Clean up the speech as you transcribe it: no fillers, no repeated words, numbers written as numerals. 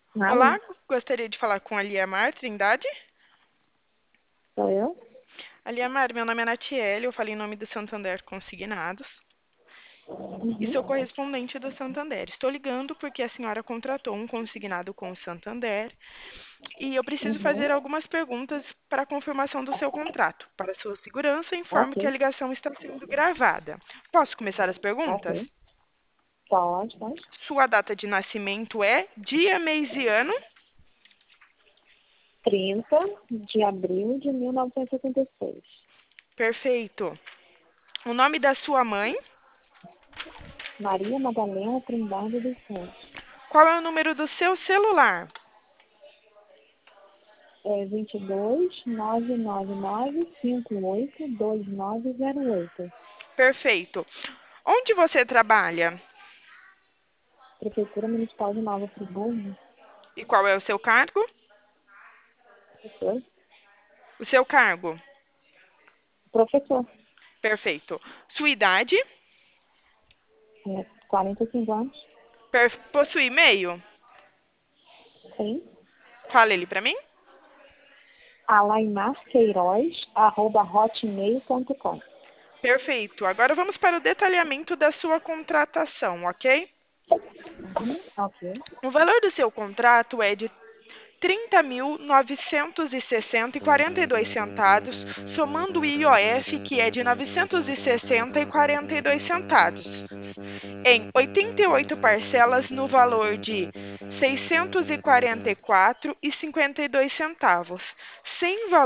Alô, Olá, gostaria de falar com a Liamar Trindade. sou eu? Liamar, meu nome é Natiele, eu falei em nome do Santander Consignados e sou Uhum. correspondente do Santander. Estou ligando porque a senhora contratou um consignado com o Santander e eu preciso Uhum. fazer algumas perguntas para a confirmação do seu contrato. Para sua segurança, informo Ok, que a ligação está sendo gravada. Posso começar as perguntas? ok. Pode, pode. Sua data de nascimento é dia, mês e ano? 30 de abril de 1986. Perfeito. O nome da sua mãe? Maria Madalena Trindade dos Santos. Qual é o número do seu celular? É 22 999 582908. Perfeito. Onde você trabalha? Prefeitura Municipal de Nova Friburgo. E qual é o seu cargo? Professor. O seu cargo. Professor. Perfeito. Sua idade? 45 anos. Possui e-mail? Sim. Fala ele para mim. alaimarqueiroz@hotmail.com. Perfeito. Agora vamos para o detalhamento da sua contratação, ok? Uhum. Ok. O valor do seu contrato é de 30.960,42 somando o IOF, que é de 960,42 em 88 parcelas no valor de 644,52 sem valor